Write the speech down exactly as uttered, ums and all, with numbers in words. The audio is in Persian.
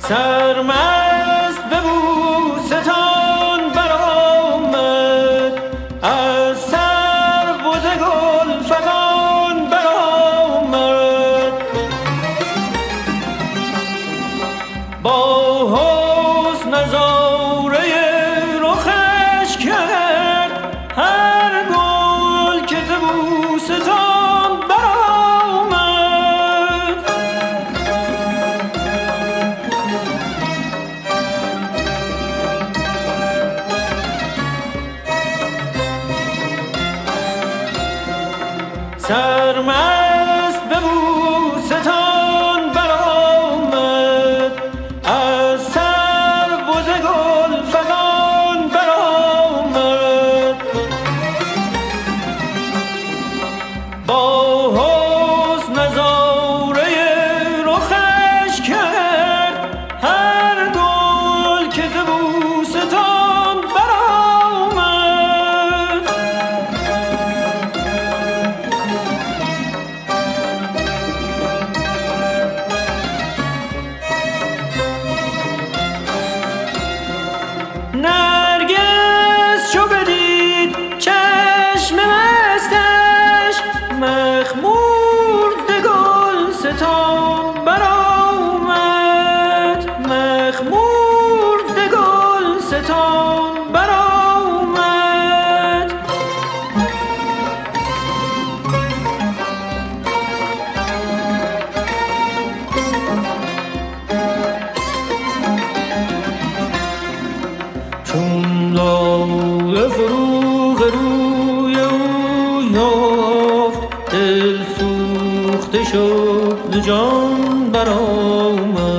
سرمست به بوستان برآمد، از سرو و ز گل فغان برآمد. با حسن نظاره رخش کرد هر گل که ز بوستان برآمد. سرمست به بوستان برآمد، از سرو و ز گل فغان برآمد. با حسن نظاره رخش کرد هر گل که ز بوستان برآمد. نرگس چو بدید چشم مستش، مخمور ز گلستان برآمد. مخمور ز گلستان برآمد. چون لاله فروغ روی او یافت، دل سوخته شد ز جان برآمد.